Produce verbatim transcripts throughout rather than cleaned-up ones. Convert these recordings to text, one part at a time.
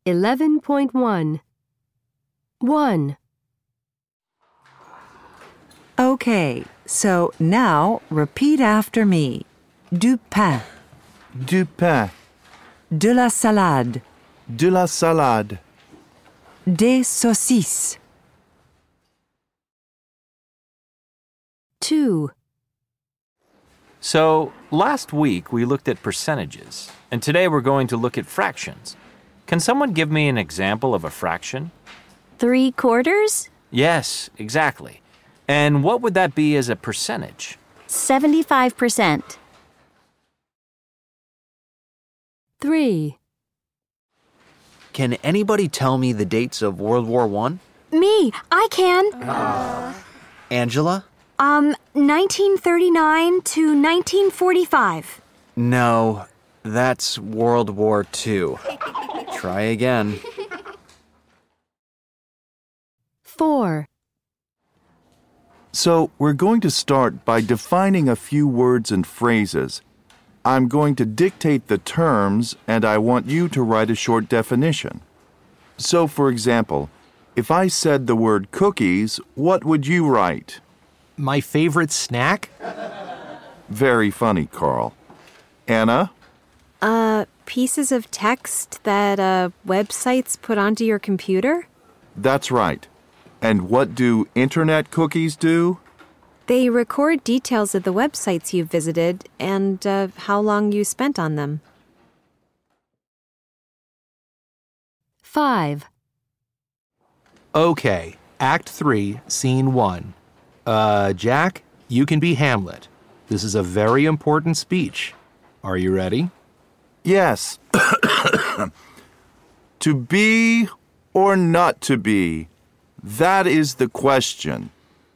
eleven point one. one. Okay, so now repeat after me. Du pain, Du pain, de la salade, de la salade, des saucisses. two. So, last week we looked at percentages, and today we're going to look at fractions. Can someone give me an example of a fraction? Three quarters? Yes, exactly. And what would that be as a percentage? seventy-five percent. three. Can anybody tell me the dates of World War One? Me, I can. Angela? Um, nineteen thirty-nine to nineteen forty-five. No, that's World War Two. Try again. four. So we're going to start by defining a few words and phrases. I'm going to dictate the terms, and I want you to write a short definition. So, for example, if I said the word cookies, what would you write? My favorite snack? Very funny, Carl. Anna? Uh, pieces of text that uh, websites put onto your computer? That's right. And what do internet cookies do? They record details of the websites you've visited and uh, how long you spent on them. five. Okay, Act three, Scene one. Uh, Jack, you can be Hamlet. This is a very important speech. Are you ready? Yes. To be or not to be? That is the question.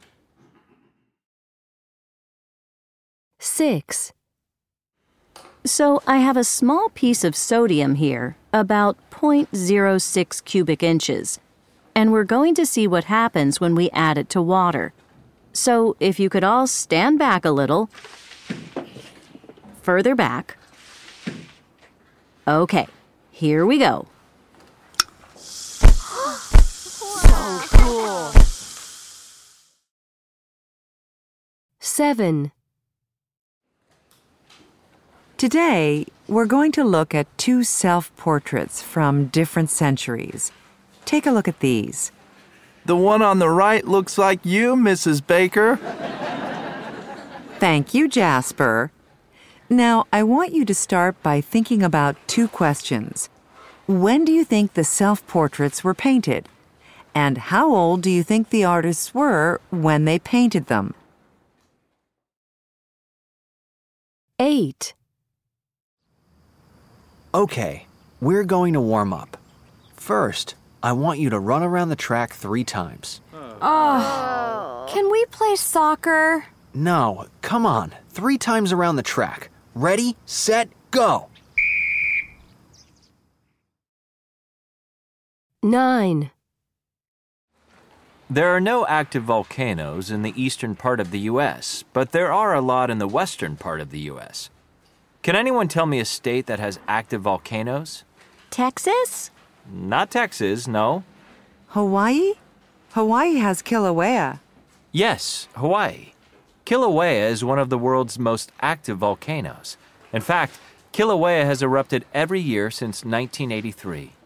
six. So I have a small piece of sodium here, about zero point zero six cubic inches, and we're going to see what happens when we add it to water. So if you could all stand back a little, further back. Okay, here we go. So cool. seven. Today, we're going to look at two self-portraits from different centuries. Take a look at these. The one on the right looks like you, Missus Baker. Thank you, Jasper. Now, I want you to start by thinking about two questions. When do you think the self-portraits were painted? And how old do you think the artists were when they painted them? eight. Okay, we're going to warm up. First, I want you to run around the track three times. Oh. Can we play soccer? No, come on, three times around the track. Ready, set, go! nine. There are no active volcanoes in the eastern part of the U S, but there are a lot in the western part of the U S. Can anyone tell me a state that has active volcanoes? Texas? Not Texas, no. Hawaii? Hawaii has Kilauea. Yes, Hawaii. Kilauea is one of the world's most active volcanoes. In fact, Kilauea has erupted every year since nineteen eighty-three.